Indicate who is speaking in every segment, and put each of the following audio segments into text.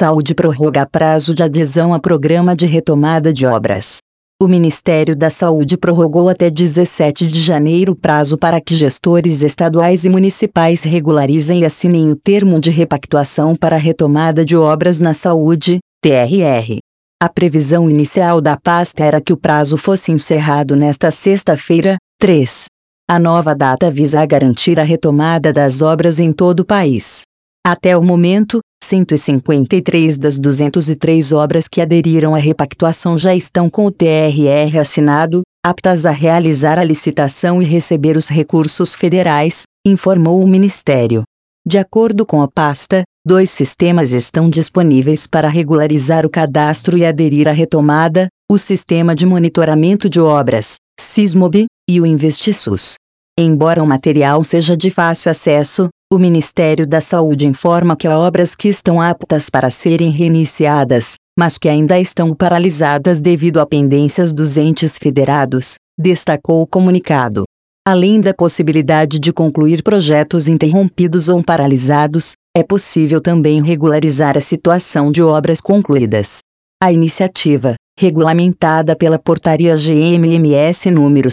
Speaker 1: Saúde prorroga prazo de adesão a programa de retomada de obras. O Ministério da Saúde prorrogou até 17 de janeiro o prazo para que gestores estaduais e municipais regularizem e assinem o termo de repactuação para a retomada de obras na saúde, TRR. A previsão inicial da pasta era que o prazo fosse encerrado nesta sexta-feira, 3. A nova data visa garantir a retomada das obras em todo o país. Até o momento, 153 das 203 obras que aderiram à repactuação já estão com o TRR assinado, aptas a realizar a licitação e receber os recursos federais, informou o Ministério. De acordo com a pasta, 2 sistemas estão disponíveis para regularizar o cadastro e aderir à retomada: o Sistema de Monitoramento de Obras, SISMOB, e o InvestiSUS. Embora o material seja de fácil acesso, o Ministério da Saúde informa que há obras que estão aptas para serem reiniciadas, mas que ainda estão paralisadas devido a pendências dos entes federados, destacou o comunicado. Além da possibilidade de concluir projetos interrompidos ou paralisados, é possível também regularizar a situação de obras concluídas. A iniciativa, regulamentada pela Portaria GMMS número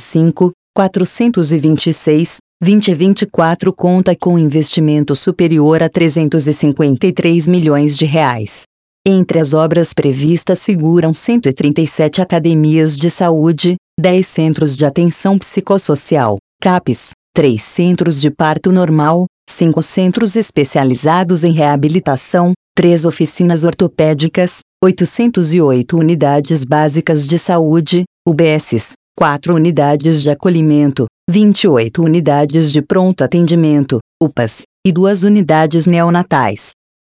Speaker 1: 5.426/2024, conta com investimento superior a R$ 353 milhões. Entre as obras previstas figuram 137 academias de saúde, 10 centros de atenção psicossocial, CAPs, 3 centros de parto normal, 5 centros especializados em reabilitação, 3 oficinas ortopédicas, 808 unidades básicas de saúde, UBSs, 4 unidades de acolhimento, 28 unidades de pronto atendimento, UPAs, e 2 unidades neonatais.